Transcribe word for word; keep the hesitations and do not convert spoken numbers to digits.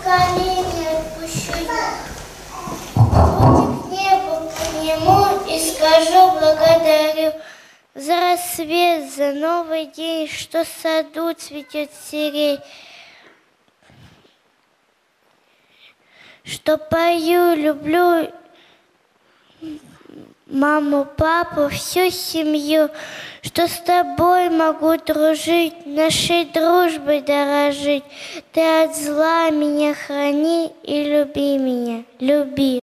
колени отпущу я. Руки к небу подниму и скажу благодарю за рассвет, за новый день, что в саду цветет сирень, что пою, люблю маму, папу, всю семью, что с тобой могу дружить, нашей дружбой дорожить. Ты от зла меня храни и люби меня, люби.